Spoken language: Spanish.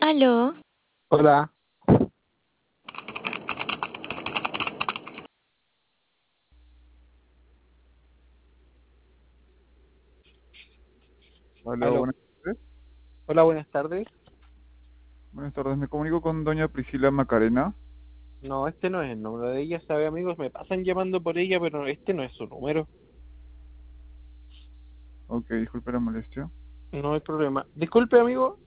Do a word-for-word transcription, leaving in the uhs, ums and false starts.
Aló, Hola, Hola, aló. buenas tardes. Hola, buenas tardes. Buenas tardes, me comunico con doña Priscila Macarena. No, este no es el número de ella, sabe, amigos, me pasan llamando por ella, pero este no es su número. Ok, disculpe la molestia. No hay problema. Disculpe, amigo,